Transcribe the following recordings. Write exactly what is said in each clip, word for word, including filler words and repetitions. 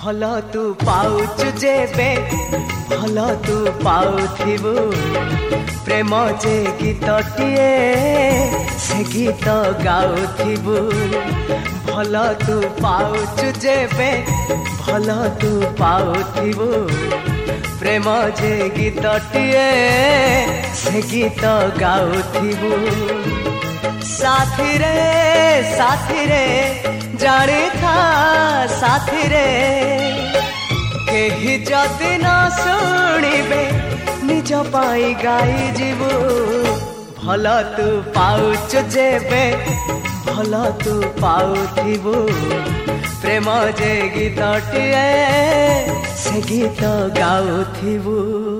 भल तू पाउचु जेबे भल तू पाउथिबु प्रेम जे गीतटिए से गीत गाउथिबु भल तू पाउचु जेबे भल तू पाउथिबु प्रेम जे गीतटिए से गीत गाउथिबु साथी रे साथी रे जाने था साथी रे केही जदि न शुणिबे निज पाई गाई जीवु भल तू पाउचु जेबे भल तू पाउथिबु प्रेम जे गीतटिए से गीत गाउथिबु।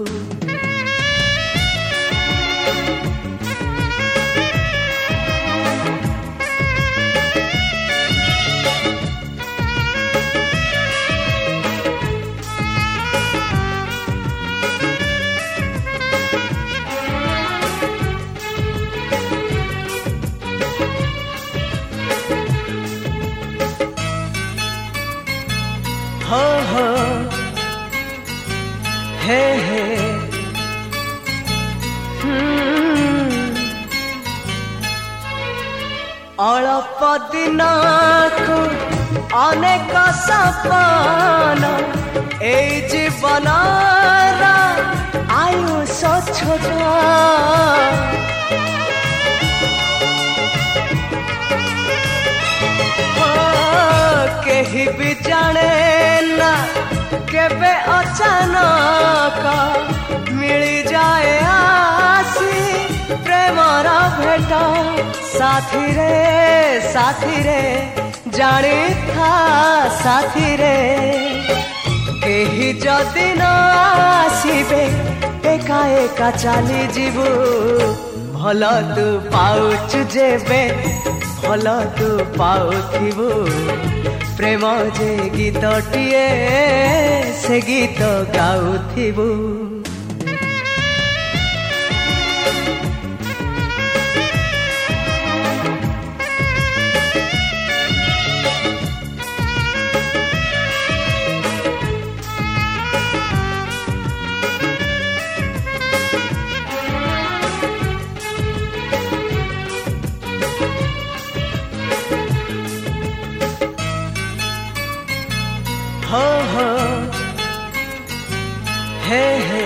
हो हो हे हे अल्प दिन को अनेक सपन ए जीवन आयुष छोट केही भी जाने ना केबे अचानक मिली जाए आसी प्रेमर भेट साथी रे साथी रे जाने था साथी रे केही जदि न आसीबे एका एका चली जीवु भल तू पाउचु जेबे भल तू पाउथिबु प्रेम जे गीतटिए से गीत गाउथिबु। हो हो हे हे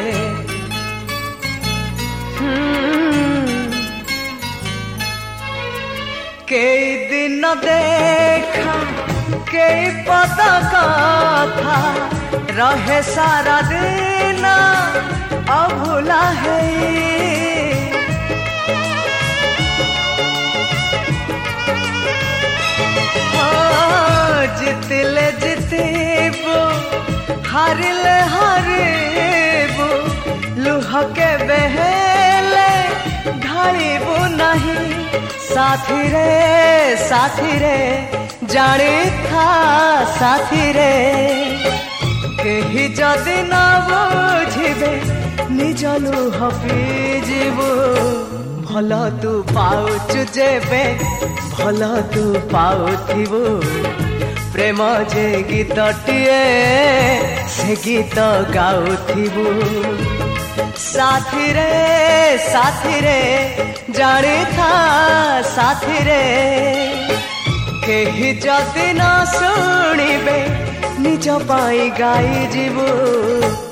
कई दिन देखा कई पद कथा रहे सारा दिन अभुला है जितले जितेबो हारिले हारिबो लुह के बहेले ढालिबो नहीं साथी रे साथी रे जाने था साथी रे केही जदि न बुझिबे निज लुह पीजिबो भल तू पाउचु जेबे भल तू पाउथिबु प्रेम जे गीतटिए से गीत गाउथिबु साथी रे साथी रे जाने था साथी रे केही जदि न शुणिबे निज पाई गाई जीवु।